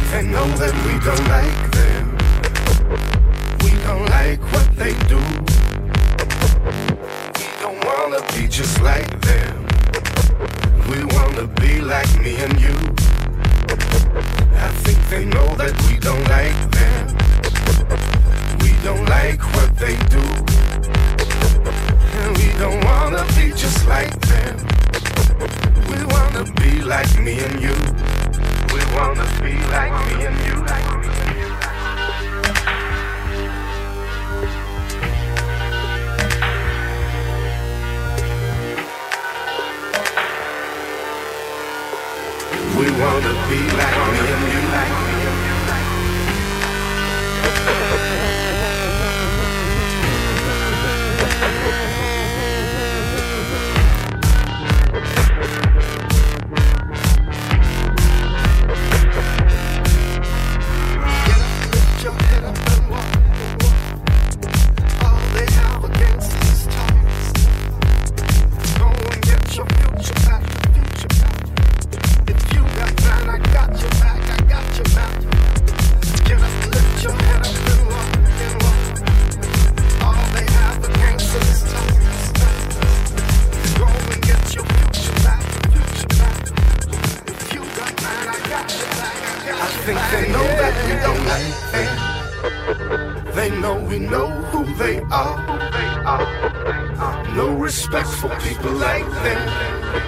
they know that we don't like them. We don't like what they do. We don't wanna be just like them. We wanna be like me and you. I think they know that we don't like them. We don't like what they do. And we don't wanna be just like them. We wanna be like me and you. We wanna be like me and you. We wanna be like me and you. They know that we don't like them. They know we know who they are. No respect for people like them.